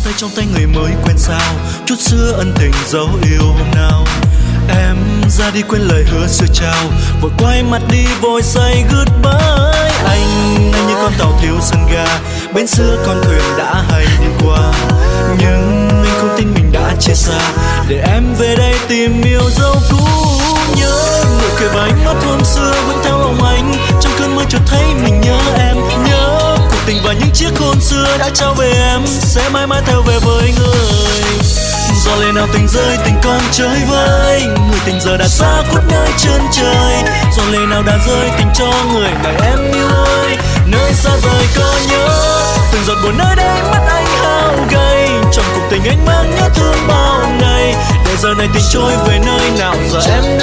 tay trong tay người mới quen sao, chút xưa ân tình dấu yêu hôm nào. Em ra đi quên lời hứa xưa trao, vội quay mặt đi vội say goodbye. Anh như con tàu thiếu sân ga, bên xưa con thuyền đã hay đi qua. Nhưng anh không tin mình đã chia xa, để em về đây tìm yêu dấu cũ. Nhớ nụ cười và ánh mắt hôm xưa vẫn theo lòng anh, trong cơn mơ chợt thấy mình nhớ em. Nhớ cuộc tình và những chiếc hôn xưa đã trao về em, sẽ mãi mãi theo về với người. Gió lên nào tình rơi tình con chơi vơi, người tình giờ đã xa khuất nơi chân trời. Gió lên nào đã rơi tình cho người này em yêu ơi, nơi xa rời có nhớ từng giọt buồn nơi đây mắt anh hao gầy. Trong cuộc tình anh mang nhớ thương bao ngày, để giờ này tình trôi về nơi nào giờ em